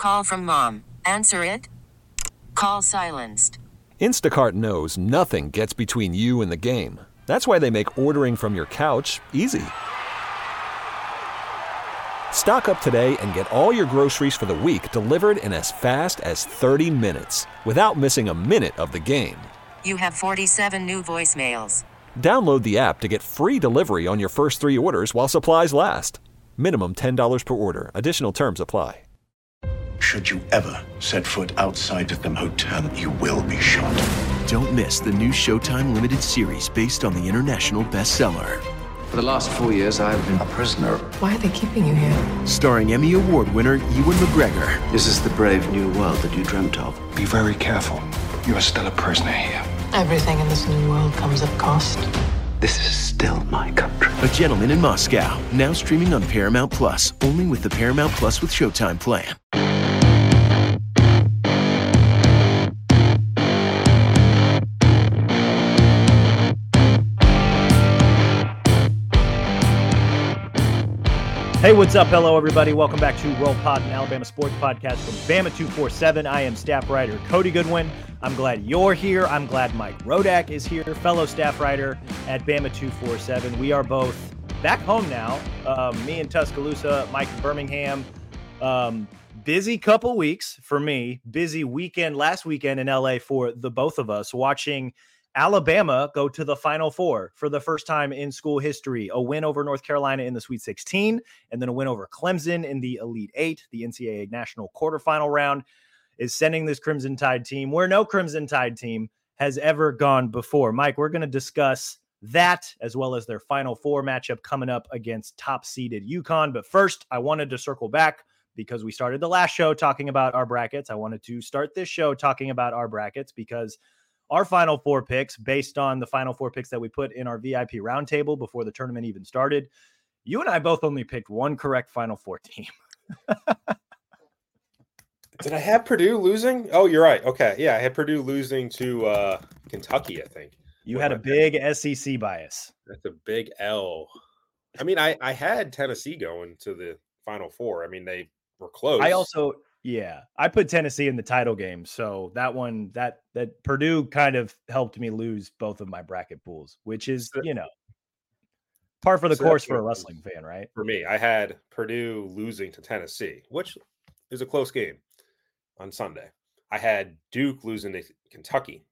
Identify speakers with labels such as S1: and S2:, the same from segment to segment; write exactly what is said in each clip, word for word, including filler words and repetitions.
S1: Call from mom. Answer it. Call silenced.
S2: Instacart knows nothing gets between you and the game. That's why they make ordering from your couch easy. Stock up today and get all your groceries for the week delivered in as fast as thirty minutes without missing a minute of the game.
S1: You have forty-seven new voicemails.
S2: Download the app to get free delivery on your first three orders while supplies last. Minimum ten dollars per order. Additional terms apply.
S3: Should you ever set foot outside of the motel, you will be shot.
S4: Don't miss the new Showtime limited series based on the international bestseller.
S5: For the last four years, I've been a prisoner.
S6: Why are they keeping you here?
S4: Starring Emmy Award winner Ewan McGregor.
S5: This is the brave new world that you dreamt of.
S3: Be very careful. You are still a prisoner here.
S6: Everything in this new world comes at cost.
S5: This is still my country.
S4: A Gentleman in Moscow, now streaming on Paramount Plus, only with the Paramount Plus with Showtime plan.
S7: Hey, what's up? Hello, everybody. Welcome back to Roll Pod, an Alabama sports podcast from Bama two forty-seven. I am staff writer Cody Goodwin. I'm glad you're here. I'm glad Mike Rodak is here, fellow staff writer at Bama two forty-seven. We are both back home now. Um, me in Tuscaloosa, Mike in Birmingham. Um, busy couple weeks for me. Busy weekend last weekend in L A for the both of us, watching Alabama go to the Final Four for the first time in school history. A win over North Carolina in the Sweet sixteen, and then a win over Clemson in the Elite Eight. The N C double A National Quarterfinal round is sending this Crimson Tide team where no Crimson Tide team has ever gone before. Mike, we're going to discuss that as well as their Final Four matchup coming up against top-seeded UConn. But first, I wanted to circle back because we started the last show talking about our brackets. I wanted to start this show talking about our brackets because our Final Four picks, based on the Final Four picks that we put in our V I P roundtable before the tournament even started, you and I both only picked one correct Final Four team.
S8: Did I have Purdue losing? Oh, you're right. Okay. Yeah, I had Purdue losing to uh, Kentucky, I think.
S7: You had a big S E C bias.
S8: That's a big L. I mean, I, I had Tennessee going to the Final Four. I mean, they were close.
S7: I also... Yeah, I put Tennessee in the title game, so that one, that that Purdue kind of helped me lose both of my bracket pools, which is, you know, par for the so course for a wrestling fan, right?
S8: For me, I had Purdue losing to Tennessee, which is a close game on Sunday. I had Duke losing to Kentucky.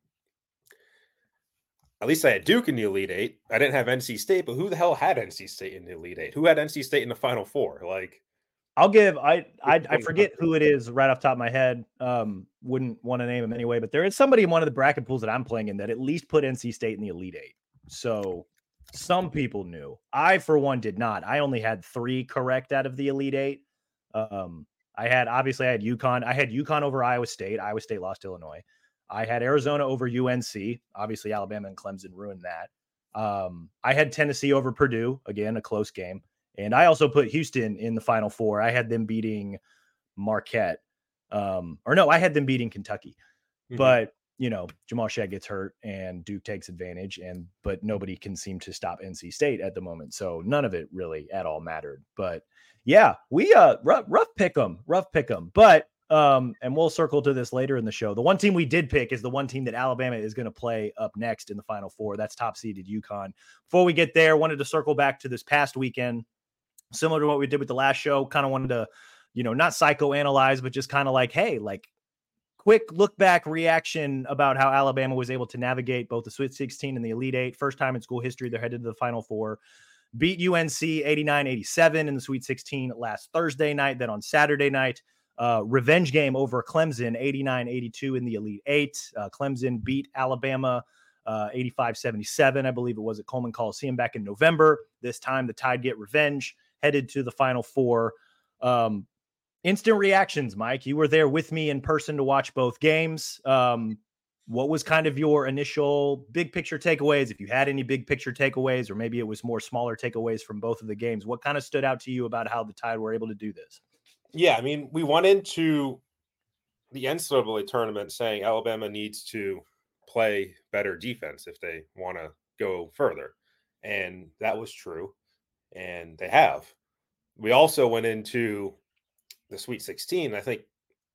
S8: At least I had Duke in the Elite Eight. I didn't have N C State, but who the hell had N C State in the Elite Eight? Who had N C State in the Final Four? Like,
S7: I'll give I, I I forget who it is right off the top of my head. Um, wouldn't want to name him anyway, but there is somebody in one of the bracket pools that I'm playing in that at least put N C State in the Elite Eight. So some people knew. I, for one, did not. I only had three correct out of the Elite Eight. Um, I had obviously I had UConn. I had UConn over Iowa State. Iowa State lost to Illinois. I had Arizona over U N C. Obviously, Alabama and Clemson ruined that. Um, I had Tennessee over Purdue. Again, a close game. And I also put Houston in the Final Four. I had them beating Marquette. Um, or no, I had them beating Kentucky. Mm-hmm. But, you know, Jamal Shead gets hurt and Duke takes advantage. And but nobody can seem to stop N C State at the moment. So none of it really at all mattered. But, yeah, we uh rough, rough pick 'em. Rough pick 'em. But, um, and we'll circle to this later in the show. The one team we did pick is the one team that Alabama is going to play up next in the Final Four. That's top-seeded UConn. Before we get there, wanted to circle back to this past weekend. Similar to what we did with the last show, kind of wanted to, you know, not psychoanalyze, but just kind of like, hey, like quick look back reaction about how Alabama was able to navigate both the Sweet sixteen and the Elite Eight. First time in school history, they're headed to the Final Four. Beat U N C eighty-nine eighty-seven in the Sweet sixteen last Thursday night. Then on Saturday night, uh, revenge game over Clemson, eighty-nine eighty-two in the Elite Eight. Uh, Clemson beat Alabama uh, eighty-five seventy-seven, I believe it was at Coleman Coliseum back in November. This time the Tide get revenge. Headed to the Final Four. Um, instant reactions, Mike. You were there with me in person to watch both games. Um, what was kind of your initial big picture takeaways? If you had any big picture takeaways, or maybe it was more smaller takeaways from both of the games, what kind of stood out to you about how the Tide were able to do this?
S8: Yeah, I mean, we went into the N C double A tournament saying Alabama needs to play better defense if they want to go further. And that was true. And they have. We also went into the Sweet sixteen. I think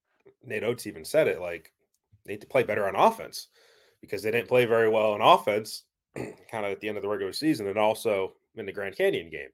S8: Nate Oates even said it, like, they need to play better on offense because they didn't play very well on offense kind of at the end of the regular season and also in the Grand Canyon game.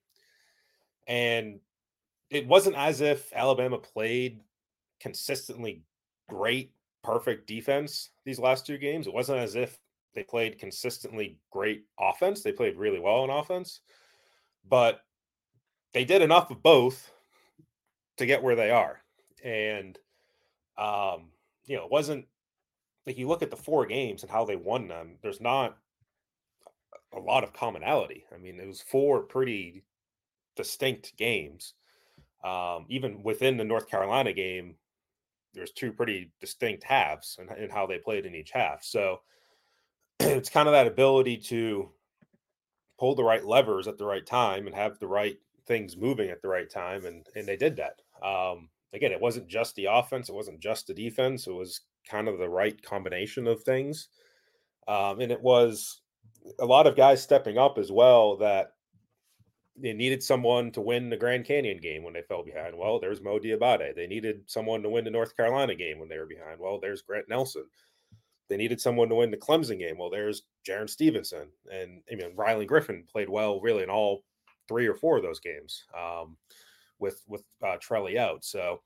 S8: And it wasn't as if Alabama played consistently great, perfect defense these last two games. It wasn't as if they played consistently great offense. They played really well on offense, but they did enough of both to get where they are. And, um, you know, it wasn't like you look at the four games and how they won them, there's not a lot of commonality. I mean, it was four pretty distinct games. Um, even within the North Carolina game, there's two pretty distinct halves and in, in how they played in each half. So it's kind of that ability to pull the right levers at the right time and have the right things moving at the right time. And, and they did that. Um, again, it wasn't just the offense. It wasn't just the defense. It was kind of the right combination of things. Um, and it was a lot of guys stepping up as well that they needed someone to win the Grand Canyon game when they fell behind. Well, there's Mo Diabate. They needed someone to win the North Carolina game when they were behind. Well, there's Grant Nelson. They needed someone to win the Clemson game. Well, there's Jaron Stevenson. And I mean, Riley Griffin played well really in all three or four of those games um, with, with uh, Trelly out. So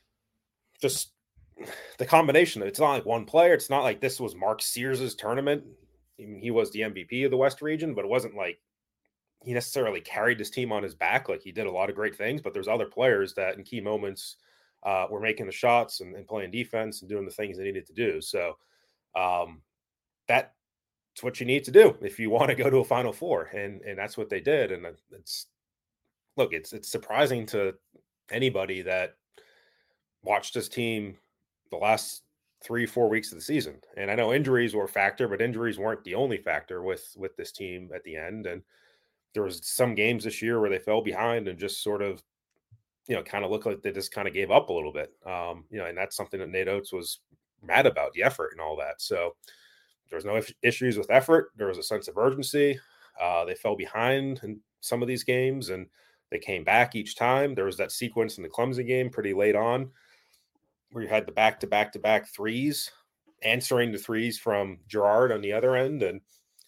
S8: just the combination, it's not like one player. It's not like this was Mark Sears's tournament. I mean, he was the M V P of the West region, but it wasn't like he necessarily carried his team on his back. Like he did a lot of great things, but there's other players that in key moments uh, were making the shots and, and playing defense and doing the things they needed to do. So um, that's what you need to do if you want to go to a Final Four. And, and that's what they did. And it's, look, it's, it's surprising to anybody that watched this team the last three, four weeks of the season. And I know injuries were a factor, but injuries weren't the only factor with, with this team at the end. And there was some games this year where they fell behind and just sort of, you know, kind of looked like they just kind of gave up a little bit. Um, you know, and that's something that Nate Oates was mad about, the effort and all that. So there was no issues with effort. There was a sense of urgency. Uh, they fell behind in some of these games and they came back each time. There was that sequence in the Clemson game pretty late on where you had the back-to-back-to-back threes, answering the threes from Gerard on the other end. And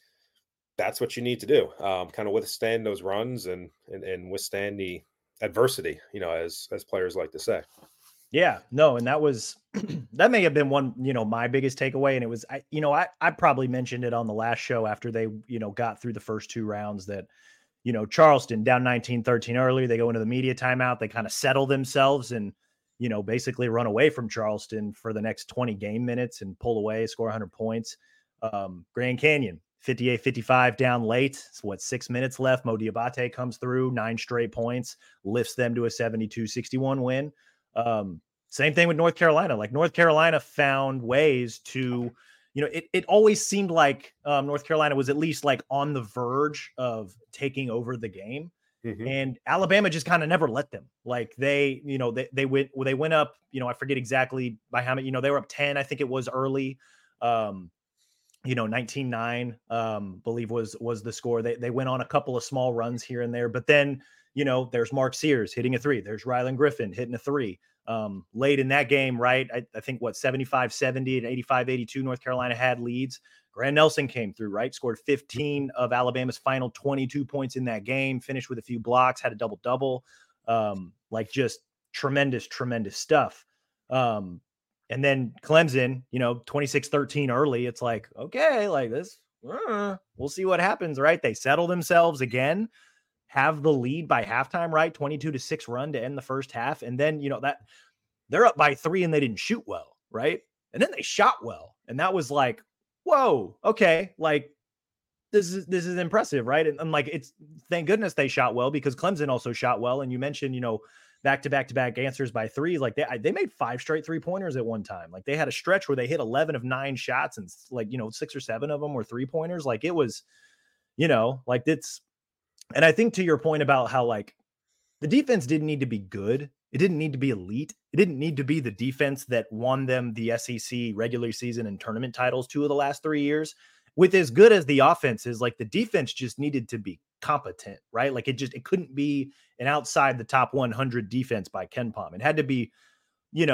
S8: that's what you need to do, um, kind of withstand those runs and, and and withstand the adversity, you know, as as players like to say.
S7: Yeah, no, and that was that may have been one, you know, my biggest takeaway. And it was, I, you know, I I probably mentioned it on the last show after they, you know, got through the first two rounds that, you know, Charleston down nineteen thirteen early, they go into the media timeout, they kind of settle themselves and, you know, basically run away from Charleston for the next twenty game minutes and pull away, score one hundred points. Um, Grand Canyon, fifty-eight fifty-five down late. It's what, six minutes left. Mo Diabate comes through, nine straight points, lifts them to a seventy-two sixty-one win. Um, same thing with North Carolina. Like North Carolina found ways to, you know, it, it always seemed like um, North Carolina was at least like on the verge of taking over the game. Mm-hmm. And Alabama just kind of never let them. Like they, you know, they, they went, well, they went up, you know, I forget exactly by how many, you know, they were up ten, I think it was early. Um, you know, nineteen nine, um, believe was, was the score. They, they went on a couple of small runs here and there, but then, you know, there's Mark Sears hitting a three. There's Rylan Griffin hitting a three. Um, late in that game, right? I, I think what, seventy-five seventy and eighty-five eighty-two, North Carolina had leads. Grant Nelson came through, right? Scored fifteen of Alabama's final twenty-two points in that game, finished with a few blocks, had a double-double. Um, like just tremendous, tremendous stuff. Um, and then Clemson, you know, twenty-six thirteen early. It's like, okay, like this, uh, we'll see what happens, right? They settle themselves again, have the lead by halftime, right? twenty-two to six run to end the first half. And then, you know, that they're up by three and they didn't shoot well, right? And then they shot well. And that was like, whoa, okay, like this is this is impressive, right? And, and like it's thank goodness they shot well because Clemson also shot well. And you mentioned, you know, back to back to back answers by three. Like they they made five straight three pointers at one time. Like they had a stretch where they hit eleven of nine shots and like, you know, six or seven of them were three pointers. Like it was, you know, like it's. And I think to your point about how like the defense didn't need to be good. It didn't need to be elite. It didn't need to be the defense that won them the S E C regular season and tournament titles two of the last three years. With as good as the offense is, like the defense just needed to be competent, right? Like it just, it couldn't be an outside the top one hundred defense by KenPom. It had to be, you know,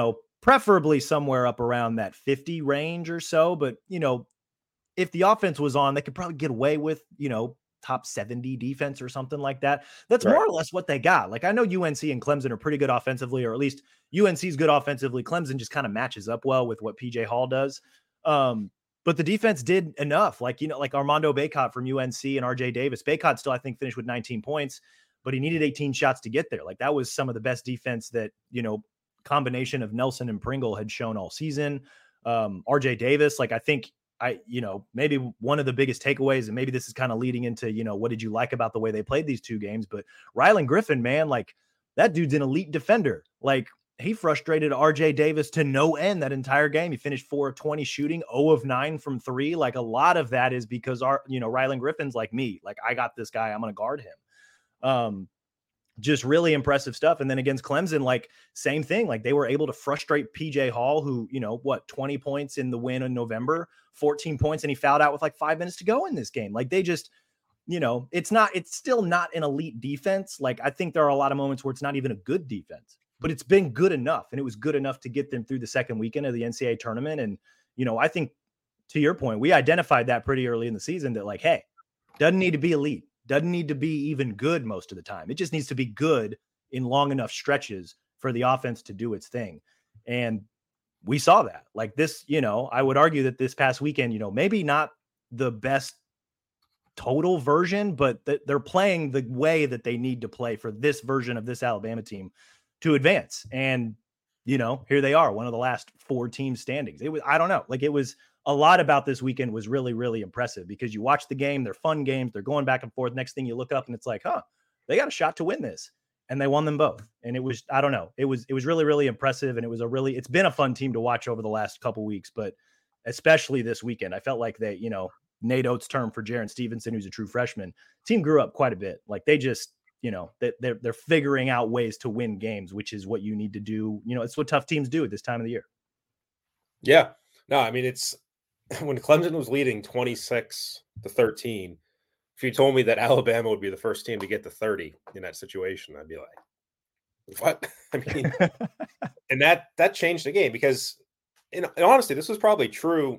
S7: preferably somewhere up around that fifty range or so. But, you know, if the offense was on, they could probably get away with, you know, top seventy defense or something like that. That's
S8: Right.
S7: more or less what they got. Like, I know U N C and Clemson are pretty good offensively, or at least U N C's good offensively. Clemson just kind of matches up well with what P J Hall does. Um, but the defense did enough. Like, you know, like Armando Bacot from U N C and R J Davis. Bacot still, I think, finished with nineteen points, but he needed eighteen shots to get there. Like, that was some of the best defense that, you know, combination of Nelson and Pringle had shown all season. Um, R J Davis, like, I think I, you know, maybe one of the biggest takeaways, and maybe this is kind of leading into, you know, what did you like about the way they played these two games? But Rylan Griffin, man, like, that dude's an elite defender. Like, he frustrated R J Davis to no end that entire game. He finished four of twenty shooting, zero of nine from three. Like, a lot of that is because our, you know, Rylan Griffin's like me. Like, I got this guy, I'm going to guard him. Um, just really impressive stuff. And then against Clemson, like, same thing. Like, they were able to frustrate P J Hall, who, you know, what, twenty points in the win in November, fourteen points, and he fouled out with like five minutes to go in this game. Like, they just, you know, it's not, it's still not an elite defense. Like, I think there are a lot of moments where it's not even a good defense, but it's been good enough. And it was good enough to get them through the second weekend of the N C double A tournament. And, you know, I think, to your point, we identified that pretty early in the season that, like, hey, doesn't need to be elite. Doesn't need to be even good most of the time. It just needs to be good in long enough stretches for the offense to do its thing. And we saw that. Like, this, you know, I would argue that this past weekend, you know, maybe not the best total version, but th- they're playing the way that they need to play for this version of this Alabama team to advance. And, you know, here they are, one of the last four teams standings. It was, I don't know, like, it was, a lot about this weekend was really, really impressive because you watch the game, they're fun games, they're going back and forth. Next thing you look up and it's like, huh, they got a shot to win this. And they won them both. And it was, I don't know, it was, it was really, really impressive. And it was a really, it's been a fun team to watch over the last couple weeks, but especially this weekend, I felt like they, you know, Nate Oates' term for Jaron Stevenson, who's a true freshman, team grew up quite a bit. Like, they just, you know, they, they're, they're figuring out ways to win games, which is what you need to do. You know, it's what tough teams do at this time of the year.
S8: Yeah, no, I mean, it's, when Clemson was leading twenty-six to thirteen, if you told me that Alabama would be the first team to get to thirty in that situation, I'd be like, what? I mean, and that, that changed the game because, in, in honesty, this was probably true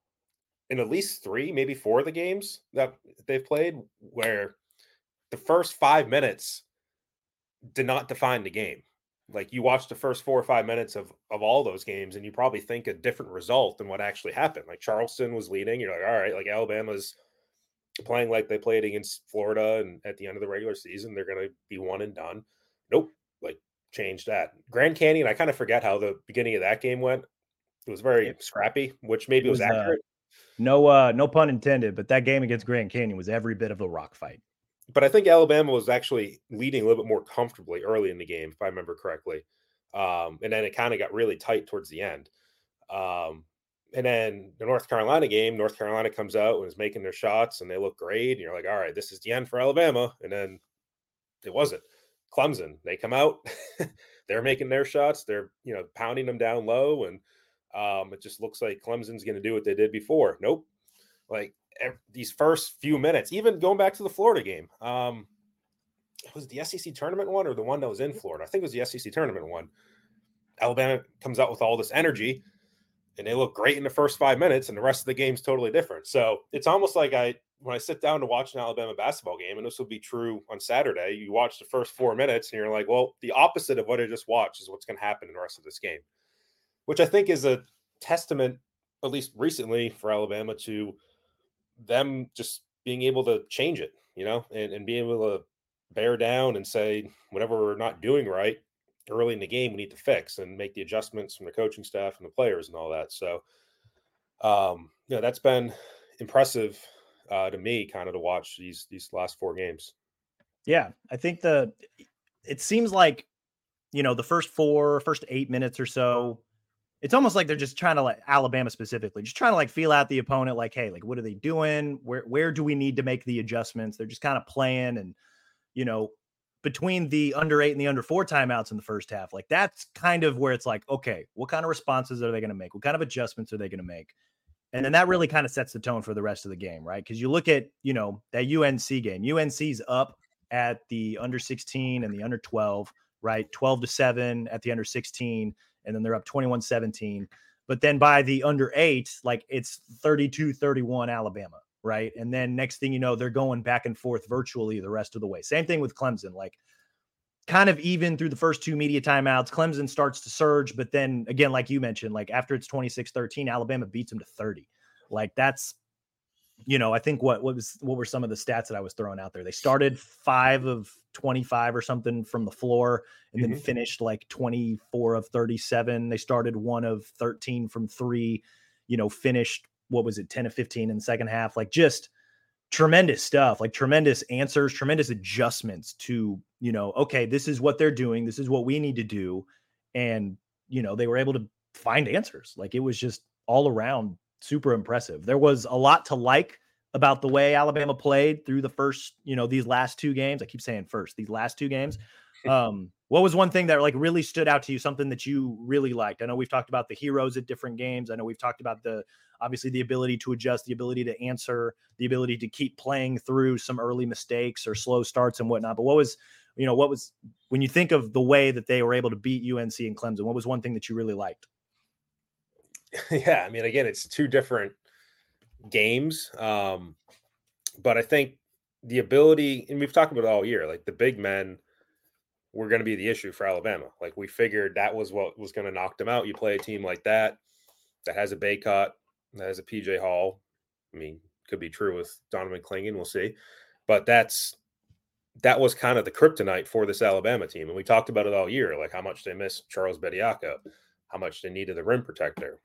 S8: in at least three, maybe four of the games that they've played, where the first five minutes did not define the game. Like, you watch the first four or five minutes of, of all those games, and you probably think a different result than what actually happened. Like, Charleston was leading. You're like, all right, like, Alabama's playing like they played against Florida, and at the end of the regular season, they're going to be one and done. Nope. Like, change that. Grand Canyon, I kind of forget how the beginning of that game went. It was very scrappy, which maybe was, was accurate.
S7: Uh, no, uh, no pun intended, but that game against Grand Canyon was every bit of a rock fight.
S8: But I think Alabama was actually leading a little bit more comfortably early in the game, if I remember correctly. Um, and then it kind of got really tight towards the end. Um, and then the North Carolina game, North Carolina comes out and is making their shots, and they look great. And you're like, all right, this is the end for Alabama. And then it wasn't. Clemson, they come out, they're making their shots. They're, you know, pounding them down low. And um, it just looks like Clemson's going to do what they did before. Nope. Like, these first few minutes, even going back to the Florida game, um, was it the S E C tournament one or the one that was in Florida? I think it was the S E C tournament one. Alabama comes out with all this energy, and they look great in the first five minutes, and the rest of the game's totally different. So it's almost like I, when I sit down to watch an Alabama basketball game, and this will be true on Saturday, you watch the first four minutes, and you're like, well, the opposite of what I just watched is what's going to happen in the rest of this game, which I think is a testament, at least recently, for Alabama to them just being able to change it, you know, and, and being able to bear down and say, whatever we're not doing right early in the game, we need to fix and make the adjustments from the coaching staff and the players and all that. So, um, you know, that's been impressive uh, to me kind of to watch these, these last four games.
S7: Yeah. I think the, it seems like, you know, the first four, first eight minutes or so, it's almost like they're just trying to, like, Alabama specifically, just trying to like feel out the opponent. Like, hey, like, what are they doing? Where, where do we need to make the adjustments? They're just kind of playing. And, you know, between the under eight and the under four timeouts in the first half, like, that's kind of where it's like, okay, what kind of responses are they going to make? What kind of adjustments are they going to make? And then that really kind of sets the tone for the rest of the game, right? Because you look at, you know, that U N C game, U N C's up at the under sixteen and the under twelve, right? twelve to seven at the under sixteen. and then they're up twenty-one seventeen. But then by the under eight, like it's thirty-two thirty-one Alabama, right? And then next thing you know, they're going back and forth virtually the rest of the way. Same thing with Clemson, like kind of even through the first two media timeouts. Clemson starts to surge, but then again, like you mentioned, like after it's twenty-six thirteen, Alabama beats them to thirty. Like that's, you know, I think what, what was, what were some of the stats that I was throwing out there? They started five of twenty-five or something from the floor and mm-hmm. then finished like twenty-four of thirty-seven. They started one of thirteen from three, you know, finished, what was it? ten of fifteen in the second half. Like just tremendous stuff, like tremendous answers, tremendous adjustments to, you know, okay, this is what they're doing. This is what we need to do. And, you know, they were able to find answers. Like it was just all around super impressive. There was a lot to like about the way Alabama played through the first, you know, these last two games. I keep saying first, these last two games. Um, what was one thing that like really stood out to you, something that you really liked? I know we've talked about the heroes at different games. I know we've talked about the, obviously the ability to adjust, the ability to answer, the ability to keep playing through some early mistakes or slow starts and whatnot. But what was, you know, what was, when you think of the way that they were able to beat U N C and Clemson, what was one thing that you really liked?
S8: Yeah, I mean, again, it's two different games. Um, but I think the ability, and we've talked about it all year, like the big men were going to be the issue for Alabama. Like we figured that was what was going to knock them out. You play a team like that, that has a Baycott, that has a P J Hall. I mean, could be true with Donovan Clingan, we'll see. But that's, that was kind of the kryptonite for this Alabama team. And we talked about it all year, like how much they missed Charles Bediako, how much they needed the rim protector.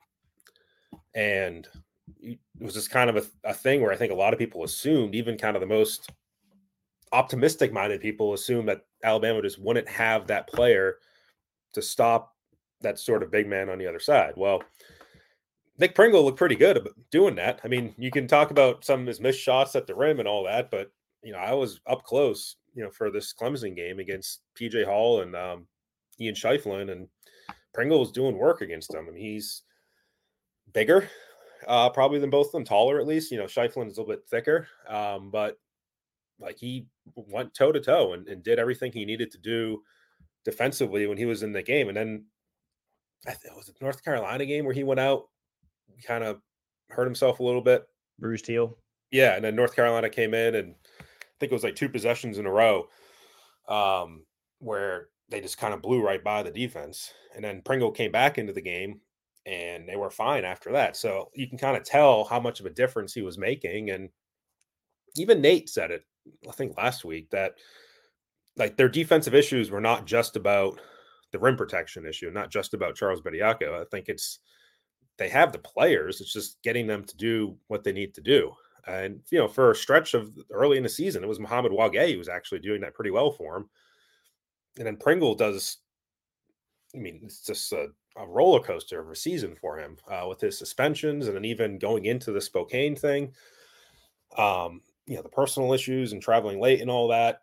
S8: And it was just kind of a, a thing where I think a lot of people assumed, even kind of the most optimistic minded people assumed that Alabama just wouldn't have that player to stop that sort of big man on the other side. Well, Nick Pringle looked pretty good about doing that. I mean, you can talk about some of his missed shots at the rim and all that, but you know, I was up close, you know, for this Clemson game against P J Hall and um, Ian Shiflin, and Pringle was doing work against him. I mean, he's bigger, uh, probably than both of them, taller at least. You know, Shiflin is a little bit thicker, um, but like he went toe to toe and and did everything he needed to do defensively when he was in the game. And then I think it was the North Carolina game where he went out, kind of hurt himself a little bit.
S7: Bruce Teal.
S8: Yeah, and then North Carolina came in, and I think it was like two possessions in a row um, where they just kind of blew right by the defense. And then Pringle came back into the game, and they were fine after that. So you can kind of tell how much of a difference he was making. And even Nate said it, I think last week, that like their defensive issues were not just about the rim protection issue, not just about Charles Bediako. I think it's, they have the players. It's just getting them to do what they need to do. And, you know, for a stretch of early in the season, it was Muhammad Wagay who was actually doing that pretty well for him. And then Pringle does, I mean, it's just a, a roller coaster of a season for him uh, with his suspensions, and then even going into the Spokane thing, um, you know, the personal issues and traveling late and all that.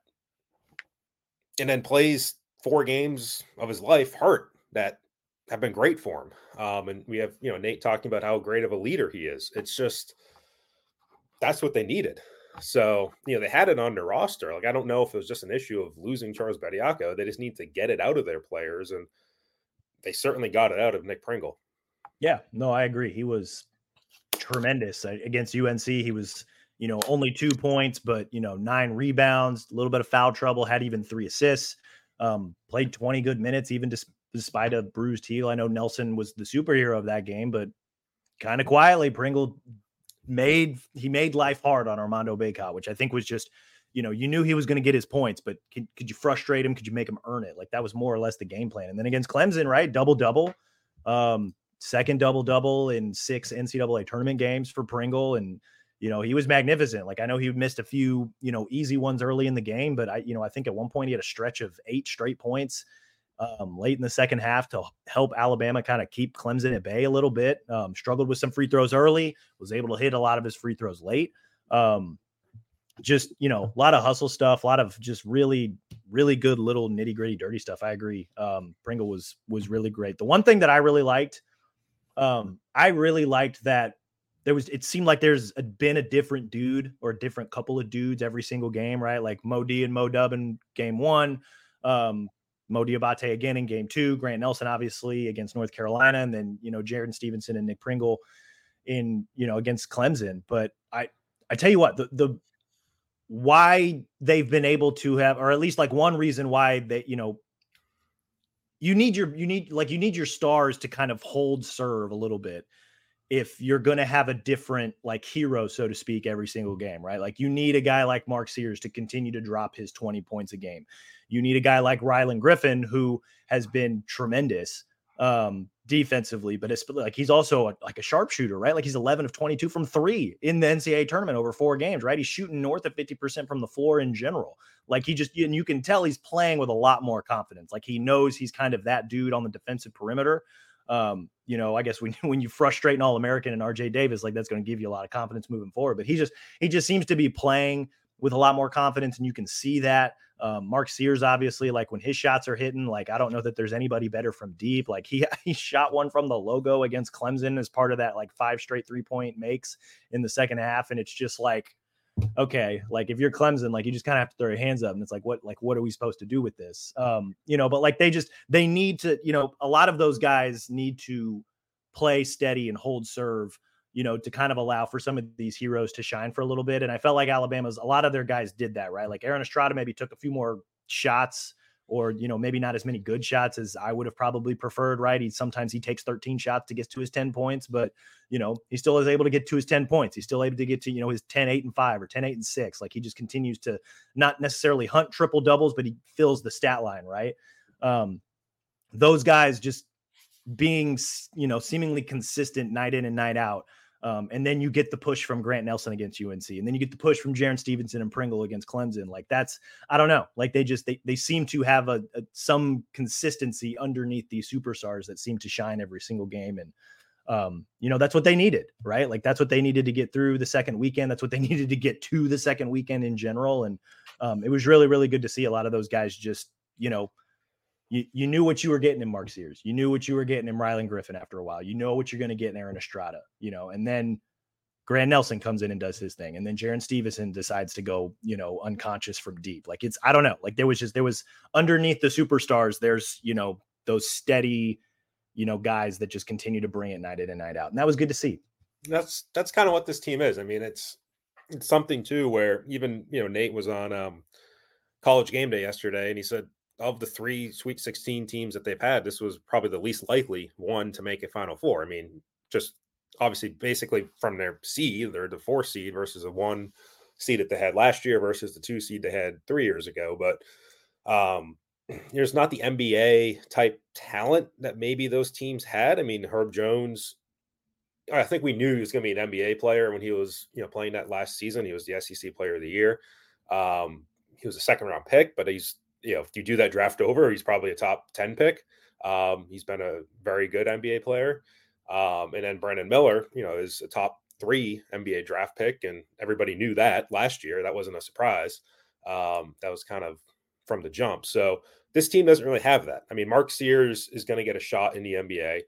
S8: And then plays four games of his life hurt that have been great for him. Um, and we have, you know, Nate talking about how great of a leader he is. It's just, that's what they needed. So, you know, they had it on their roster. Like, I don't know if it was just an issue of losing Charles Bediako. They just need to get it out of their players. And they certainly got it out of Nick Pringle.
S7: Yeah, no, I agree. He was tremendous against U N C. He was, you know, only two points, but, you know, nine rebounds, a little bit of foul trouble, had even three assists, um, played twenty good minutes, even dis- despite a bruised heel. I know Nelson was the superhero of that game, but kind of quietly, Pringle made, he made life hard on Armando Bacot, which I think was just, you know, you knew he was going to get his points, but could, could you frustrate him? Could you make him earn it? Like, that was more or less the game plan. And then against Clemson, right? Double double, um, second double double in six N C double A tournament games for Pringle. And, you know, he was magnificent. Like, I know he missed a few, you know, easy ones early in the game, but I, you know, I think at one point he had a stretch of eight straight points um, late in the second half to help Alabama kind of keep Clemson at bay a little bit. Um, struggled with some free throws early, was able to hit a lot of his free throws late. Um, just, you know, a lot of hustle stuff, a lot of just really, really good little nitty gritty, dirty stuff. I agree. Um, Pringle was, was really great. The one thing that I really liked, um, I really liked that there was, it seemed like there's a, been a different dude or a different couple of dudes every single game, right? Like Mo D and Mo Dub in game one, um, Mo Diabate again in game two, Grant Nelson obviously against North Carolina, and then, you know, Jaron Stevenson and Nick Pringle in, you know, against Clemson. But I, I tell you what, the, the, why they've been able to have, or at least like one reason why they, you know, you need your, you need like, you need your stars to kind of hold serve a little bit if you're going to have a different like hero, so to speak, every single game, right? Like you need a guy like Mark Sears to continue to drop his twenty points a game. You need a guy like Rylan Griffin, who has been tremendous um, defensively, but it's like, he's also a, like a sharpshooter, right? Like he's eleven of twenty-two from three in the N C double A tournament over four games, right? He's shooting north of fifty percent from the floor in general. Like he just, and you can tell he's playing with a lot more confidence. Like he knows he's kind of that dude on the defensive perimeter. Um, you know, I guess when, when you frustrate an All-American and R J Davis, like that's going to give you a lot of confidence moving forward, but he just, he just seems to be playing with a lot more confidence, and you can see that. Um, Mark Sears, obviously, like when his shots are hitting, like I don't know that there's anybody better from deep. Like he he shot one from the logo against Clemson as part of that like five straight three point makes in the second half, and it's just like, okay, like if you're Clemson, like you just kind of have to throw your hands up, and it's like, what like what are we supposed to do with this? Um, you know, but like they just they need to, you know, a lot of those guys need to play steady and hold serve, you know, to kind of allow for some of these heroes to shine for a little bit. And I felt like Alabama's, a lot of their guys did that, right? Like Aaron Estrada maybe took a few more shots, or, you know, maybe not as many good shots as I would have probably preferred, right? He sometimes he takes thirteen shots to get to his ten points, but, you know, he still is able to get to his ten points. He's still able to get to, you know, his ten, eight and five or ten, eight and six. Like he just continues to not necessarily hunt triple doubles, but he fills the stat line, right? Um, those guys just being, you know, seemingly consistent night in and night out. Um, and then you get the push from Grant Nelson against U N C, and then you get the push from Jaron Stevenson and Pringle against Clemson. Like that's, I don't know, like they just, they, they seem to have a, a some consistency underneath these superstars that seem to shine every single game. And, um, you know, that's what they needed, right? Like that's what they needed to get through the second weekend. That's what they needed to get to the second weekend in general. And um, it was really, really good to see a lot of those guys just, you know, You you knew what you were getting in Mark Sears. You knew what you were getting in Rylan Griffin after a while. You know what you're going to get in Aaron Estrada, you know, and then Grant Nelson comes in and does his thing. And then Jaron Stevenson decides to go, you know, unconscious from deep. Like it's, I don't know, like there was just, there was underneath the superstars, there's, you know, those steady, you know, guys that just continue to bring it night in and night out. And that was good to see.
S8: That's, that's kind of what this team is. I mean, it's, it's something too, where even, you know, Nate was on um, College Game Day yesterday, and he said, of the three Sweet sixteen teams that they've had, this was probably the least likely one to make a Final Four. I mean, just obviously basically from their seed, they're the four seed versus a one seed that they had last year versus the two seed they had three years ago. But um, there's not the N B A type talent that maybe those teams had. I mean, Herb Jones, I think we knew he was going to be an N B A player when he was, you know, playing that last season. He was the S E C Player of the Year. Um, he was a second round pick, but he's, you know, if you do that draft over, he's probably a top ten pick. Um, he's been a very good N B A player. Um, and then Brandon Miller, you know, is a top three N B A draft pick. And everybody knew that last year. That wasn't a surprise. Um, that was kind of from the jump. So this team doesn't really have that. I mean, Mark Sears is going to get a shot in the N B A.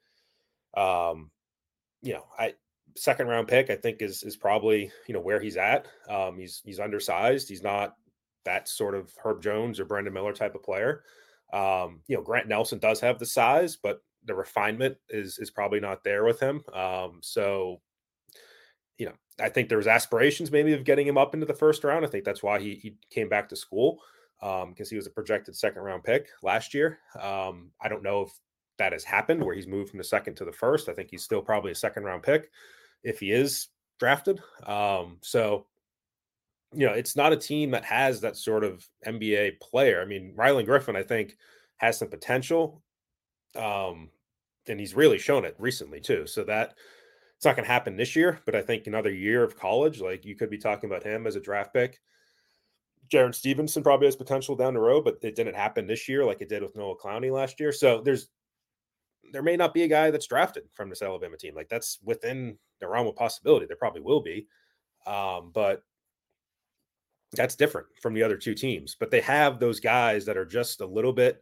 S8: Um, you know, I second round pick, I think is, is probably, you know, where he's at. Um, he's, he's undersized. He's not that sort of Herb Jones or Brandon Miller type of player. Um, you know, Grant Nelson does have the size, but the refinement is is probably not there with him. Um, so, you know, I think there was aspirations maybe of getting him up into the first round. I think that's why he he came back to school, um, because he was a projected second round pick last year. Um, I don't know if that has happened where he's moved from the second to the first. I think he's still probably a second round pick if he is drafted. Um, so, you know, it's not a team that has that sort of N B A player. I mean, Rylan Griffin, I think, has some potential. Um, and he's really shown it recently too. So that it's not going to happen this year, but I think another year of college, like you could be talking about him as a draft pick. Jaron Stevenson probably has potential down the road, but it didn't happen this year like it did with Noah Clowney last year. So there's, there may not be a guy that's drafted from this Alabama team. Like that's within the realm of possibility. There probably will be. Um, but that's different from the other two teams, but they have those guys that are just a little bit,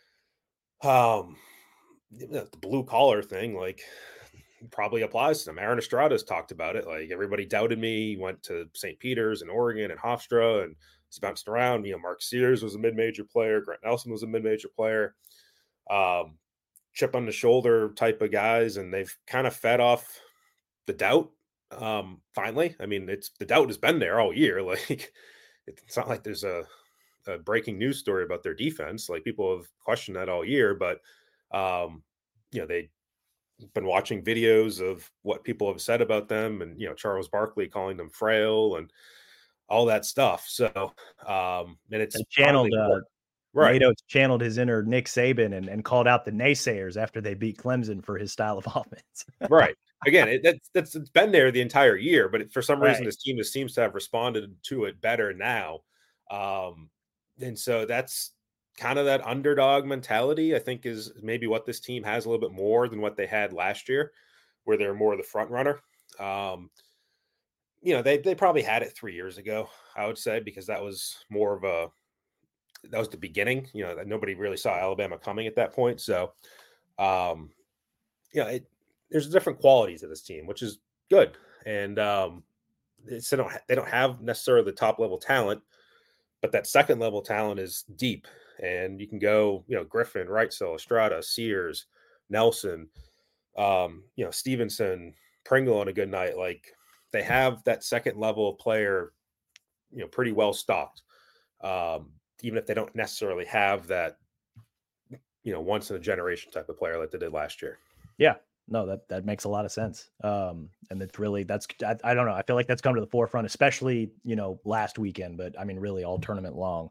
S8: um, you know, the blue collar thing, like probably applies to them. Aaron Estrada has talked about it. Like everybody doubted me. He went to Saint Peter's and Oregon and Hofstra and it's bounced around. You know, Mark Sears was a mid-major player. Grant Nelson was a mid-major player. Um, chip on the shoulder type of guys, and they've kind of fed off the doubt. Um, finally, I mean, it's the doubt has been there all year. Like, it's not like there's a, a breaking news story about their defense. Like, people have questioned that all year, but um, you know, they've been watching videos of what people have said about them, and you know, Charles Barkley calling them frail and all that stuff. So, um, and it's
S7: and channeled. Uh,
S8: Right.
S7: Nato channeled his inner Nick Saban and, and called out the naysayers after they beat Clemson for his style of offense.
S8: Right. Again, it, that's that's it's been there the entire year, but it, for some reason,
S7: Right.
S8: this team just seems to have responded to it better now. Um, and so that's kind of that underdog mentality, I think, is maybe what this team has a little bit more than what they had last year, where they're more the front runner. Um, you know, they they probably had it three years ago, I would say, because that was more of a that was the beginning. You know, nobody really saw Alabama coming at that point. So, um, you know, it, there's different qualities of this team, which is good. And um, it's, they don't they don't have necessarily the top level talent, but that second level talent is deep. And you can go, you know, Griffin, Wrightsell, Estrada, Sears, Nelson, um, you know, Stevenson, Pringle on a good night. Like, they have that second level player, you know, pretty well stocked. Um, even if they don't necessarily have that, you know, once in a generation type of player like they did last year.
S7: Yeah, no, that, that makes a lot of sense. Um, and it's really, that's, I, I don't know. I feel like that's come to the forefront, especially, you know, last weekend, but I mean, really all tournament long.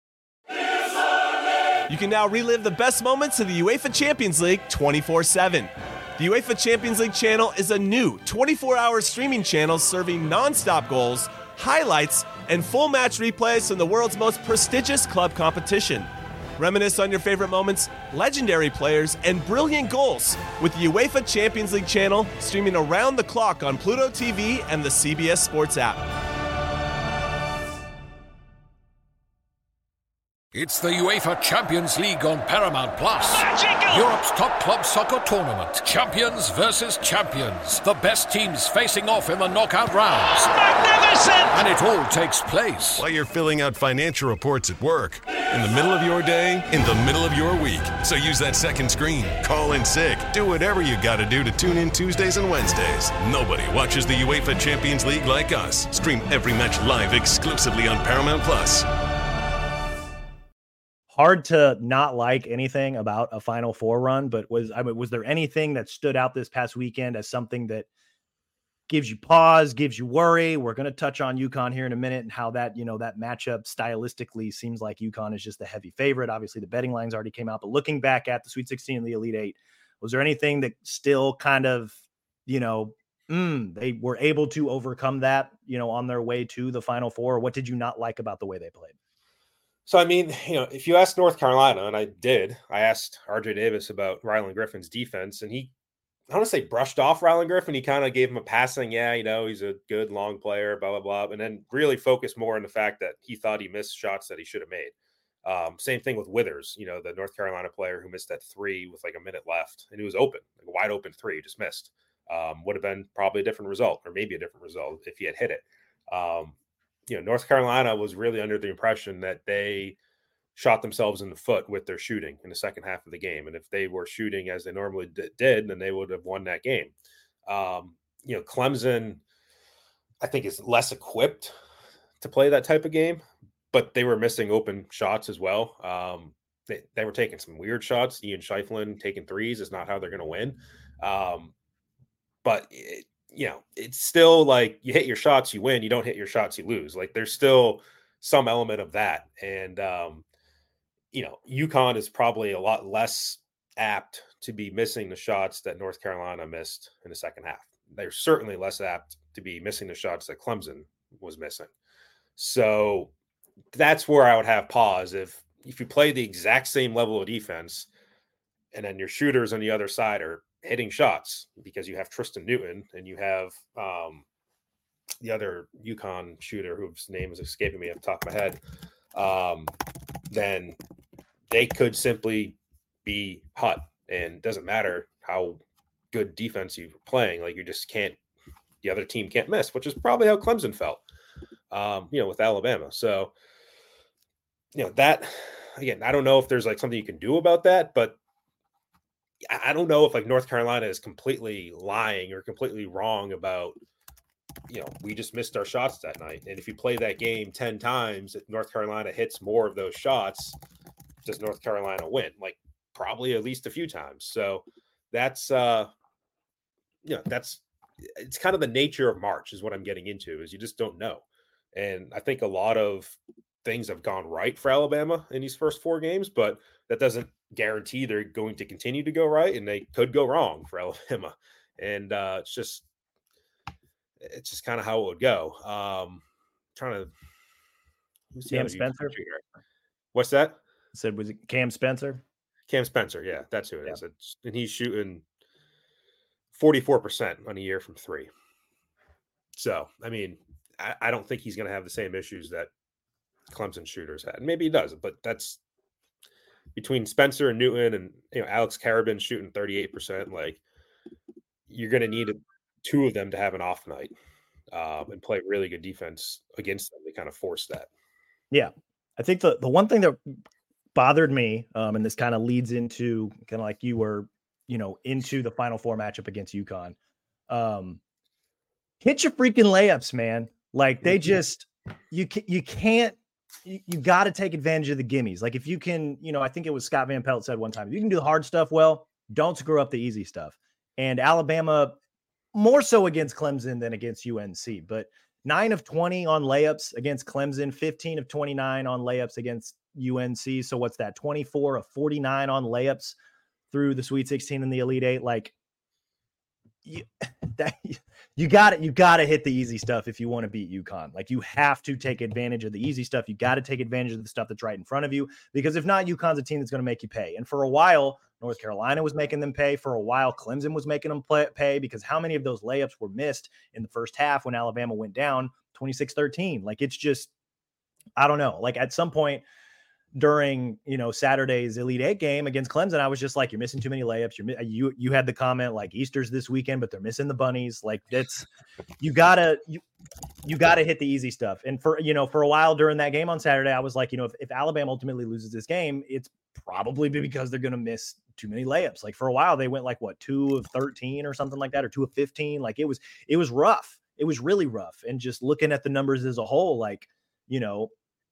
S9: You can now relive the best moments of the UEFA Champions League twenty-four seven. The UEFA Champions League channel is a new twenty-four hour streaming channel serving nonstop goals, highlights, and full match replays from the world's most prestigious club competition. Reminisce on your favorite moments, legendary players, and brilliant goals with the UEFA Champions League channel streaming around the clock on Pluto T V and the C B S Sports app.
S10: It's the UEFA Champions League on Paramount Plus. Magical! Europe's top club soccer tournament. Champions versus champions. The best teams facing off in the knockout rounds. Magnificent! And it all takes place
S11: while you're filling out financial reports at work, in the middle of your day, in the middle of your week. So use that second screen, call in sick, do whatever you gotta do to tune in Tuesdays and Wednesdays. Nobody watches the UEFA Champions League like us. Stream every match live exclusively on Paramount Plus.
S7: Hard to not like anything about a Final Four run, but was I mean, was there anything that stood out this past weekend as something that gives you pause, gives you worry? We're going to touch on UConn here in a minute and how that, you know, that matchup stylistically seems like UConn is just the heavy favorite. Obviously, the betting lines already came out, but looking back at the Sweet sixteen and the Elite Eight, was there anything that still kind of, you know, mm, they were able to overcome that, you know, on their way to the Final Four? Or what did you not like about the way they played?
S8: So, I mean, you know, if you asked North Carolina, and I did, I asked R J Davis about Ryland Griffin's defense, and he, I don't want to say brushed off Ryland Griffin. He kind of gave him a passing, yeah, you know, he's a good long player, blah, blah, blah. And then really focused more on the fact that he thought he missed shots that he should have made. Um, same thing with Withers, you know, the North Carolina player who missed that three with like a minute left, and he was open, like a wide open three, just missed. Um, would have been probably a different result, or maybe a different result if he had hit it. Um, you know, North Carolina was really under the impression that they shot themselves in the foot with their shooting in the second half of the game. And if they were shooting as they normally d- did, then they would have won that game. Um, you know, Clemson, I think, is less equipped to play that type of game, but they were missing open shots as well. Um, they, they were taking some weird shots. Ian Shiflin taking threes is not how they're going to win. Um, but, it, you know, it's still like you hit your shots, you win. You don't hit your shots, you lose. Like, there's still some element of that. And, um, you know, UConn is probably a lot less apt to be missing the shots that North Carolina missed in the second half. They're certainly less apt to be missing the shots that Clemson was missing. So that's where I would have pause. If, if you play the exact same level of defense and then your shooters on the other side are hitting shots because you have Tristan Newton and you have um, the other UConn shooter whose name is escaping me off the top of my head, um, then they could simply be hot, and it doesn't matter how good defense you're playing. Like, you just can't, the other team can't miss, which is probably how Clemson felt, um, you know, with Alabama. So you know, that again, I don't know if there's like something you can do about that, but I don't know if like North Carolina is completely lying or completely wrong about, you know, we just missed our shots that night. And if you play that game ten times, if North Carolina hits more of those shots, does North Carolina win? Like probably at least a few times. So that's, uh, you know, that's, it's kind of the nature of March is what I'm getting into, is you just don't know. And I think a lot of things have gone right for Alabama in these first four games, but that doesn't guarantee they're going to continue to go right, and they could go wrong for Alabama. And uh, it's just, it's just kind of how it would go. Um, trying to
S7: Cam Spencer.
S8: What's that?
S7: I said, was it Cam Spencer?
S8: Cam Spencer, yeah, that's who it yeah. is. It's, and he's shooting forty-four percent on a year from three. So, I mean, I, I don't think he's going to have the same issues that Clemson shooters had. And maybe he does, but that's between Spencer and Newton and, you know, Alex Carabin shooting thirty-eight percent. Like, you're going to need two of them to have an off night um, and play really good defense against them. They kind of force that.
S7: Yeah. I think the, the one thing that bothered me, um, and this kind of leads into kind of like you were, you know, into the Final Four matchup against UConn. Um, hit your freaking layups, man. Like they just, you, you can't, you, you got to take advantage of the gimmies. Like if you can, you know, I think it was Scott Van Pelt said one time, if you can do the hard stuff well, don't screw up the easy stuff. And Alabama, more so against Clemson than against U N C, but nine of twenty on layups against Clemson, fifteen of twenty-nine on layups against U N C. So what's that? twenty-four of forty-nine on layups through the Sweet sixteen and the Elite Eight. Like you, that, you got it. You got to hit the easy stuff if you want to beat UConn. Like you have to take advantage of the easy stuff. You got to take advantage of the stuff that's right in front of you, because if not, UConn's a team that's going to make you pay. And for a while, North Carolina was making them pay. For a while, Clemson was making them play, pay because how many of those layups were missed in the first half when Alabama went down twenty-six thirteen? Like it's just, I don't know. Like at some point during, you know, Saturday's Elite Eight game against Clemson, I was just like, you're missing too many layups. You're you, you had the comment like Easter's this weekend, but they're missing the bunnies. Like that's, you gotta, you, you gotta hit the easy stuff. And for, you know, for a while during that game on Saturday, I was like, you know, if, if Alabama ultimately loses this game, it's probably because they're going to miss too many layups. Like for a while they went like what, two of thirteen or something like that, or two of fifteen. Like it was, it was rough. It was really rough. And just looking at the numbers as a whole, like, you know,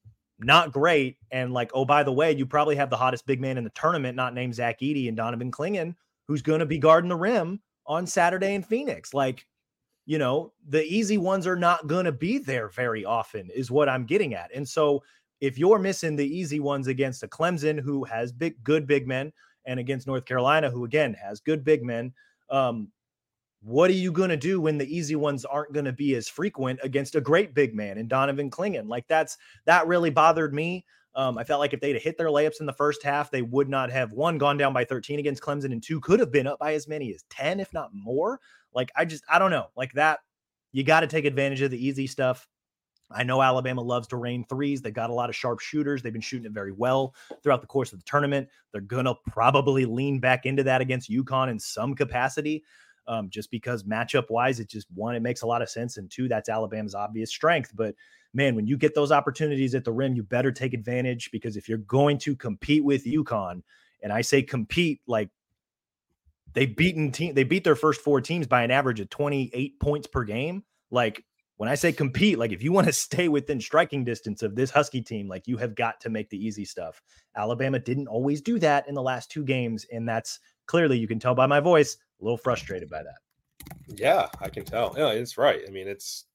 S7: not great. And like, oh, by the way, you probably have the hottest big man in the tournament, not named Zach Edey and Donovan Clingan, who's going to be guarding the rim on Saturday in Phoenix. Like, you know, the easy ones are not going to be there very often is what I'm getting at. And so if you're missing the easy ones against a Clemson who has big, good big men, and against North Carolina, who again has good big men, um, what are you going to do when the easy ones aren't going to be as frequent against a great big man in Donovan Clingan? Like that's, that really bothered me. Um, I felt like if they'd hit their layups in the first half, they would not have one gone down by thirteen against Clemson, and two could have been up by as many as ten, if not more. Like, I just, I don't know, like that, you got to take advantage of the easy stuff. I know Alabama loves to rain threes. They've got a lot of sharp shooters. They've been shooting it very well throughout the course of the tournament. They're going to probably lean back into that against UConn in some capacity. Um, just because matchup wise, it just one, it makes a lot of sense. And two, that's Alabama's obvious strength. But man, when you get those opportunities at the rim, you better take advantage, because if you're going to compete with UConn, and I say compete, like they've beaten team, they beat their first four teams by an average of twenty-eight points per game. Like when I say compete, like if you want to stay within striking distance of this Husky team, like you have got to make the easy stuff. Alabama didn't always do that in the last two games. And that's clearly, you can tell by my voice, a little frustrated by that.
S8: Yeah, I can tell. Yeah, it's right. I mean, it's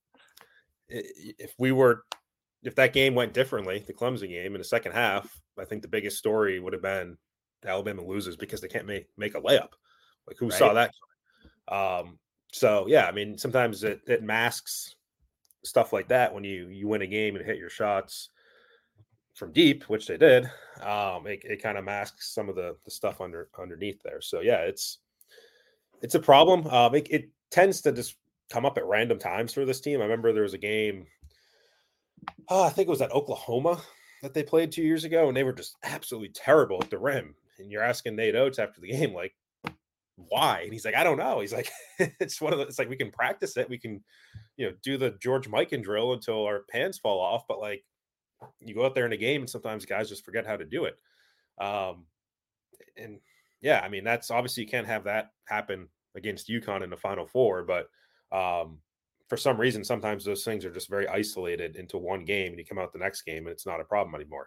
S8: if we were, if that game went differently, the Clemson game in the second half, I think the biggest story would have been Alabama loses because they can't make, make a layup. Like who right. saw that? Um, so yeah, I mean, sometimes it, it masks stuff like that when you, you win a game and hit your shots from deep, which they did. Um, it, it kind of masks some of the, the stuff under underneath there. So yeah, it's, it's a problem. Um, it, it tends to just come up at random times for this team. I remember there was a game, oh, I think it was at Oklahoma that they played two years ago, and they were just absolutely terrible at the rim. And you're asking Nate Oates after the game, like, why? And he's like, I don't know. He's like, it's one of the, it's like, we can practice it. We can, you know, do the George Mikan drill until our pants fall off. But like, you go out there in a game and sometimes guys just forget how to do it. Um, and yeah, I mean, that's obviously you can't have that happen against UConn in the Final Four, but um, for some reason, sometimes those things are just very isolated into one game and you come out the next game and it's not a problem anymore.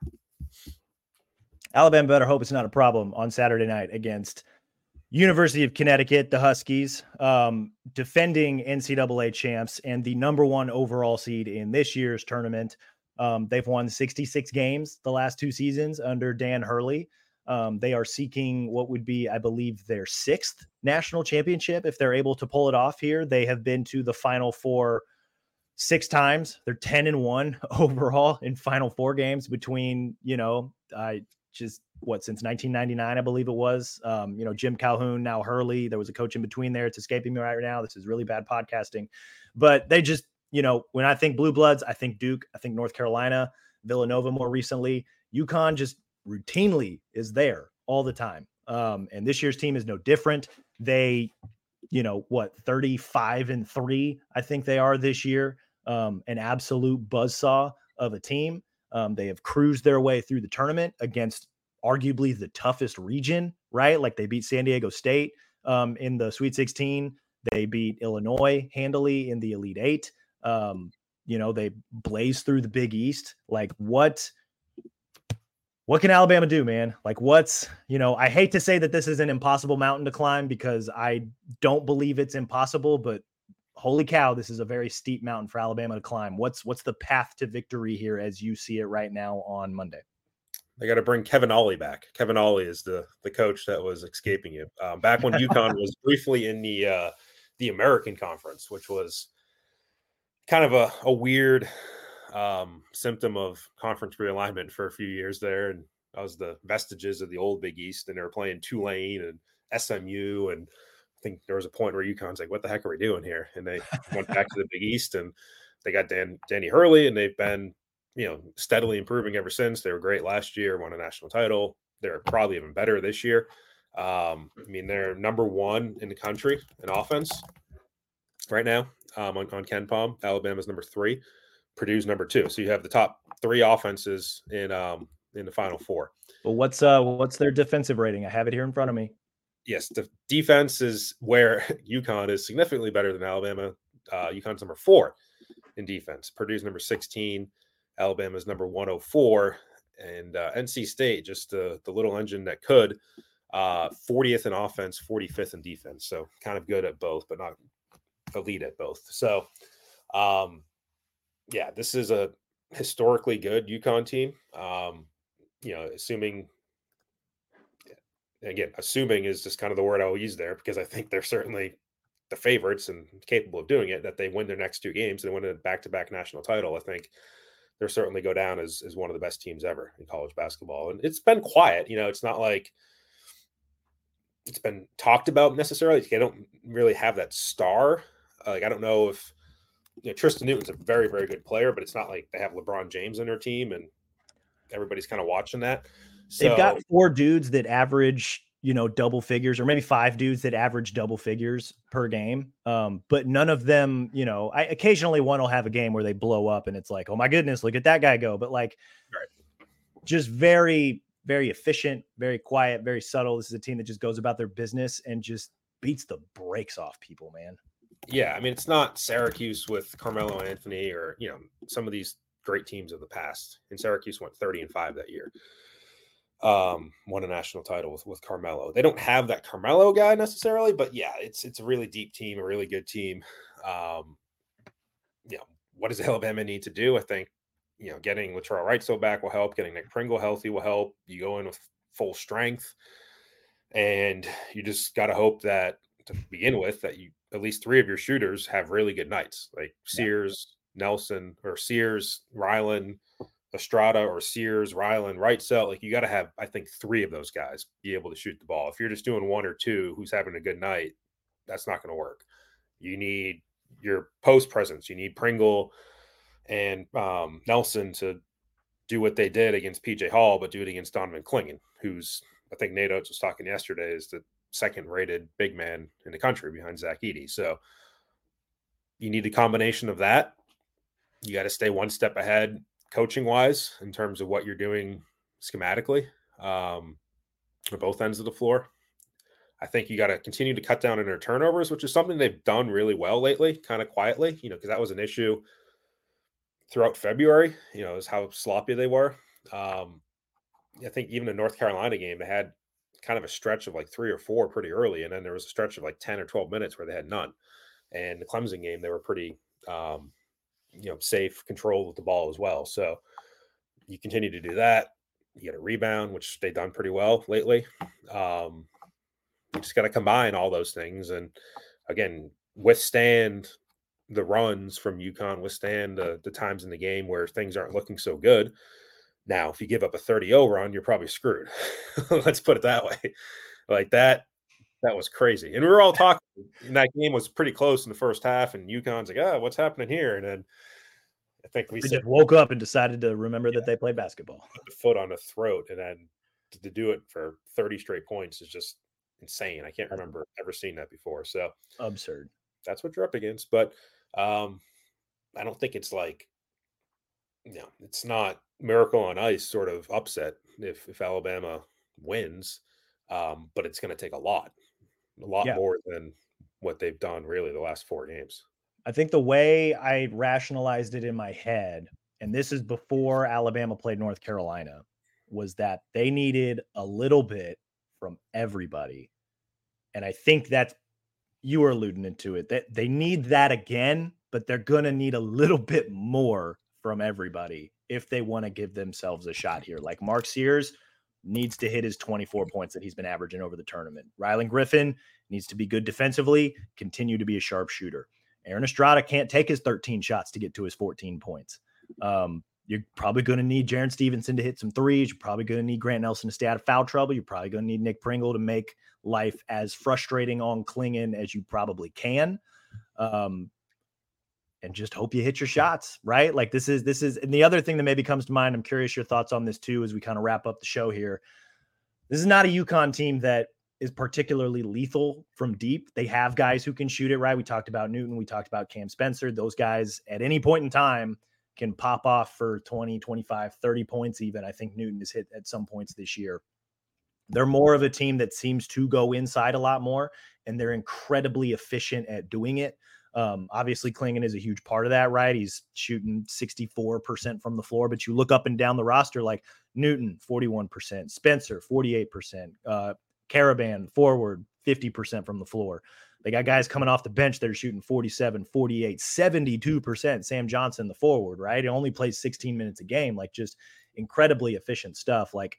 S7: Alabama better hope it's not a problem on Saturday night against University of Connecticut, the Huskies, um, defending N C double A champs and the number one overall seed in this year's tournament. Um, they've won sixty-six games the last two seasons under Dan Hurley. Um, they are seeking what would be, I believe, their sixth national championship if they're able to pull it off here. They have been to the Final Four six times. They're ten and one overall in Final Four games between, you know, I just what since nineteen ninety-nine, I believe it was. Um, you know, Jim Calhoun, now Hurley. There was a coach in between there. It's escaping me right now. This is really bad podcasting, but they just, you know, when I think Blue Bloods, I think Duke, I think North Carolina, Villanova more recently. UConn just routinely is there all the time. Um, and this year's team is no different. They, you know, what, thirty-five and three, I think they are this year. Um, an absolute buzzsaw of a team. Um, they have cruised their way through the tournament against arguably the toughest region, right? Like they beat San Diego State um, in the Sweet sixteen. They beat Illinois handily in the Elite Eight. Um, you know, they blazed through the Big East. Like what, what can Alabama do, man? Like what's, you know, I hate to say that this is an impossible mountain to climb because I don't believe it's impossible, but holy cow, this is a very steep mountain for Alabama to climb. What's, what's the path to victory here as you see it right now on Monday?
S8: They got to bring Kevin Ollie back. Kevin Ollie is the, the coach that was escaping you. Um, back when UConn was briefly in the, uh, the American Conference, which was kind of a, a weird um, symptom of conference realignment for a few years there. And that was the vestiges of the old Big East. And they were playing Tulane and S M U. And I think there was a point where UConn's like, what the heck are we doing here? And they went back to the Big East and they got Dan, Danny Hurley, and they've been, you know, steadily improving ever since. They were great last year, won a national title. They're probably even better this year. Um, I mean, they're number one in the country in offense right now um, on, on KenPom. Alabama's number three, Purdue's number two. So you have the top three offenses in um, in the Final Four.
S7: Well, what's uh what's their defensive rating? I have it here in front of me.
S8: Yes, the defense is where UConn is significantly better than Alabama. Uh, UConn's number four in defense. Purdue's number sixteen. Alabama's number one oh four. And uh, N C State, just the, the little engine that could, uh, fortieth in offense, forty-fifth in defense. So kind of good at both, but not elite at both. So, um, yeah, this is a historically good UConn team. Um, you know, assuming, again, assuming is just kind of the word I'll use there because I think they're certainly the favorites and capable of doing it, that they win their next two games. They win a back-to-back national title. I think they'll certainly go down as, as one of the best teams ever in college basketball. And it's been quiet. You know, it's not like it's been talked about necessarily. They don't really have that star. Like, I don't know if, you know, Tristan Newton's a very, very good player, but it's not like they have LeBron James in their team and everybody's kind of watching that. So,
S7: they've got four dudes that average, you know, double figures, or maybe five dudes that average double figures per game. Um, but none of them, you know, I occasionally one will have a game where they blow up and it's like, oh my goodness, look at that guy go. But like, right. just very, very efficient, very quiet, very subtle. This is a team that just goes about their business and just beats the brakes off people, man.
S8: Yeah. I mean, it's not Syracuse with Carmelo Anthony or, you know, some of these great teams of the past. And Syracuse went thirty and five that year. Um, won a national title with, with Carmelo. They don't have that Carmelo guy necessarily, but yeah, it's it's a really deep team, a really good team. Um, you know, what does Alabama need to do? I think, you know, getting Latrell Wrightsell back will help. Getting Nick Pringle healthy will help. You go in with full strength, and you just got to hope that to begin with that you at least three of your shooters have really good nights, like Sears, yeah. Nelson, or Sears, Ryland, Estrada, or Sears, Ryland, Wrightsell. Like, you got to have, I think, three of those guys be able to shoot the ball. If you're just doing one or two who's having a good night, that's not going to work. You need your post presence. You need Pringle and um, Nelson to do what they did against P J Hall, but do it against Donovan Clingan, who's, I think Nate Oates was talking yesterday, is the second rated big man in the country behind Zach Edey. So you need a combination of that. You got to stay one step ahead coaching wise in terms of what you're doing schematically um, on both ends of the floor. I think you got to continue to cut down on their turnovers, which is something they've done really well lately, kind of quietly, you know, because that was an issue throughout February, you know, is how sloppy they were. Um, I think even the North Carolina game, they had kind of a stretch of like three or four pretty early. And then there was a stretch of like ten or twelve minutes where they had none. And the Clemson game, they were pretty, um, you know, safe, control with the ball as well. So you continue to do that. You get a rebound, which they've done pretty well lately. Um, you just got to combine all those things. And again, withstand the runs from UConn, withstand the, the times in the game where things aren't looking so good. Now, if you give up a thirty oh run, you're probably screwed. Let's put it that way. Like that, that was crazy. And we were all talking, and that game was pretty close in the first half, and UConn's like, oh, what's happening here? And then I think we
S7: they
S8: said,
S7: just woke up and decided to remember yeah, that they play basketball.
S8: Put the foot on the throat, and then to, to do it for thirty straight points is just insane. I can't remember ever seeing that before. So
S7: absurd.
S8: That's what you're up against. But um, I don't think it's like, you know, it's not miracle on ice sort of upset if, if Alabama wins, um, but it's going to take a lot, a lot yeah. more than what they've done really the last four games.
S7: I think the way I rationalized it in my head, and this is before Alabama played North Carolina, was that they needed a little bit from everybody. And I think that's, you were alluding to it, that they need that again, but they're going to need a little bit more from everybody if they want to give themselves a shot here. Like Mark Sears needs to hit his twenty-four points that he's been averaging over the tournament. Rylan Griffin needs to be good defensively, continue to be a sharp shooter. Aaron Estrada can't take his thirteen shots to get to his fourteen points. Um, you're probably going to need Jaron Stevenson to hit some threes. You're probably going to need Grant Nelson to stay out of foul trouble. You're probably going to need Nick Pringle to make life as frustrating on Klingon as you probably can. Um, and just hope you hit your shots, right? Like this is, this is, and the other thing that maybe comes to mind, I'm curious your thoughts on this too, as we kind of wrap up the show here. This is not a UConn team that is particularly lethal from deep. They have guys who can shoot it, right? We talked about Newton. We talked about Cam Spencer. Those guys at any point in time can pop off for twenty, twenty-five, thirty points even. I think Newton has hit at some points this year. They're more of a team that seems to go inside a lot more, and they're incredibly efficient at doing it. Um, obviously, Klingon is a huge part of that, right? He's shooting sixty-four percent from the floor, but you look up and down the roster like Newton, forty-one percent, Spencer, forty-eight percent, uh, Caravan, forward, fifty percent from the floor. They got guys coming off the bench that are shooting forty-seven, forty-eight, seventy-two percent. Sam Johnson, the forward, right? He only plays sixteen minutes a game, like just incredibly efficient stuff. Like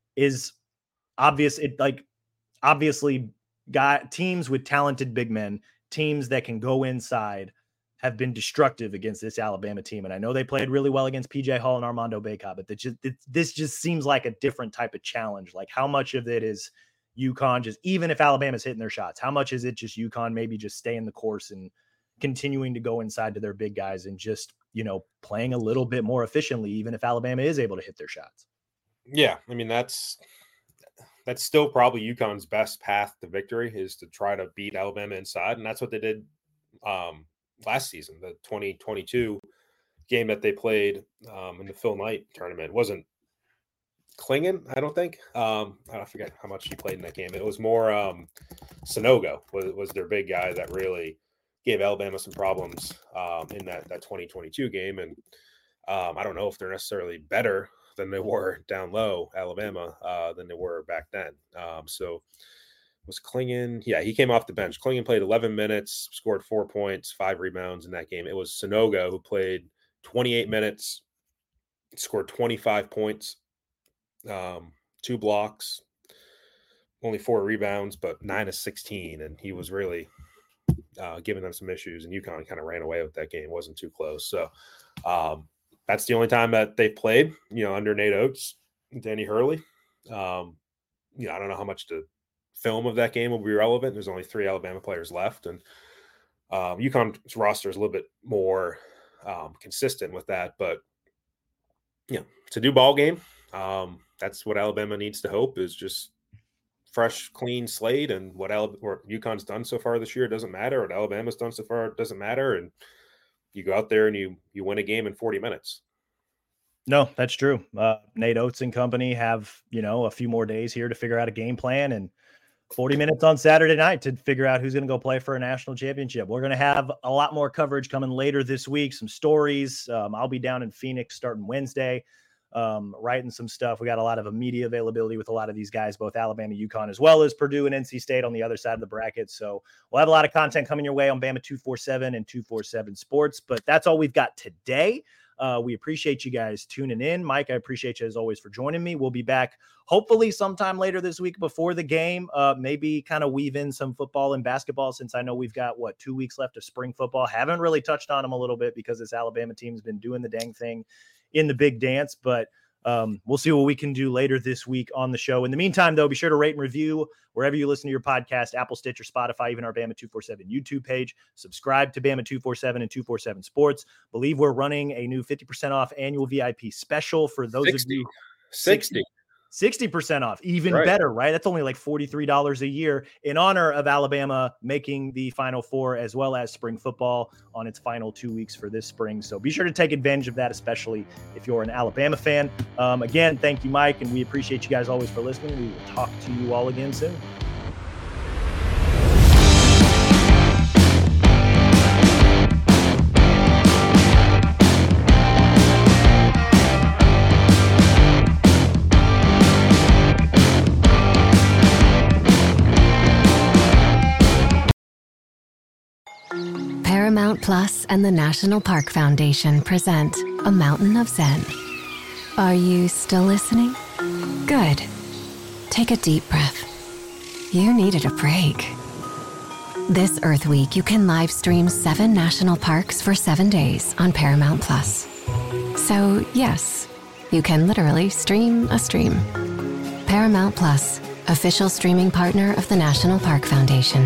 S7: is obvious. It like obviously got teams with talented big men, teams that can go inside have been destructive against this Alabama team. And I know they played really well against P J Hall and Armando Bacot, but just, it, this just seems like a different type of challenge. Like how much of it is UConn just, even if Alabama's hitting their shots, how much is it just UConn maybe just staying the course and continuing to go inside to their big guys and just, you know, playing a little bit more efficiently, even if Alabama is able to hit their shots?
S8: Yeah. I mean, that's, that's still probably UConn's best path to victory is to try to beat Alabama inside. And that's what they did um, last season, the twenty twenty-two game that they played um, in the Phil Knight tournament. It wasn't Klingon, I don't think. Um, I forget how much he played in that game. It was more um, Sonogo was, was their big guy that really gave Alabama some problems um, in that, that twenty twenty-two game. And um, I don't know if they're necessarily better than they were down low, Alabama, uh, than they were back then. Um, so was Klingon. Yeah, he came off the bench. Klingon played eleven minutes, scored four points, five rebounds in that game. It was Sonogo who played twenty-eight minutes, scored twenty-five points, um, two blocks, only four rebounds, but nine of sixteen. And he was really uh, giving them some issues. And UConn kind of ran away with that game. It wasn't too close. So um, that's the only time that they've played, you know, under Nate Oates, Danny Hurley. Um, you know, I don't know how much the film of that game will be relevant. There's only three Alabama players left. And um, UConn's roster is a little bit more um, consistent with that. But, you know, it's a new ball game. Um, that's what Alabama needs to hope is just fresh, clean slate. And what, Al- what UConn's done so far this year doesn't matter. What Alabama's done so far doesn't matter. And you go out there and you you win a game in forty minutes.
S7: No, that's true. Uh, Nate Oates and company have, you know, a few more days here to figure out a game plan and forty minutes on Saturday night to figure out who's going to go play for a national championship. We're going to have a lot more coverage coming later this week, some stories. Um, I'll be down in Phoenix starting Wednesday, um, writing some stuff. We got a lot of media availability with a lot of these guys, both Alabama, UConn, as well as Purdue and N C State on the other side of the bracket. So we'll have a lot of content coming your way on Bama two forty-seven and two forty-seven Sports, but that's all we've got today. Uh, we appreciate you guys tuning in. Mike, I appreciate you as always for joining me. We'll be back hopefully sometime later this week before the game. Uh, maybe kind of weave in some football and basketball, since I know we've got, what, two weeks left of spring football. Haven't really touched on them a little bit because this Alabama team's been doing the dang thing in the big dance, but um, we'll see what we can do later this week on the show. In the meantime, though, be sure to rate and review wherever you listen to your podcast, Apple, Stitcher, Spotify, even our Bama two forty-seven YouTube page. Subscribe to Bama two forty-seven and two forty-seven Sports. Believe we're running a new fifty percent off annual V I P special for those
S8: sixty.
S7: of you.
S8: sixty.
S7: sixty percent off, even
S8: right.
S7: better, right? That's only like forty-three dollars a year in honor of Alabama making the Final Four, as well as spring football on its final two weeks for this spring. So be sure to take advantage of that, especially if you're an Alabama fan. Um, again, thank you, Mike, and we appreciate you guys always for listening. We will talk to you all again soon.
S12: Paramount Plus and the National Park Foundation present A Mountain of Zen. Are you still listening? Good. Take a deep breath. You needed a break. This Earth Week, you can live stream seven national parks for seven days on Paramount Plus. So, yes, you can literally stream a stream. Paramount Plus, official streaming partner of the National Park Foundation.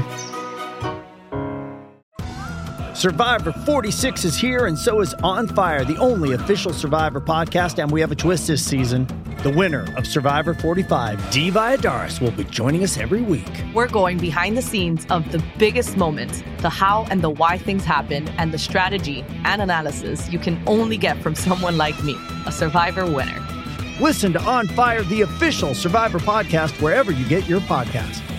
S13: Survivor forty-six is here, and so is On Fire, the only official Survivor podcast, and we have a twist this season. The winner of Survivor forty-five, Dee Valladares, will be joining us every week.
S14: We're going behind the scenes of the biggest moments, the how and the why things happen, and the strategy and analysis you can only get from someone like me, a Survivor winner.
S13: Listen to On Fire, the official Survivor podcast, wherever you get your podcasts.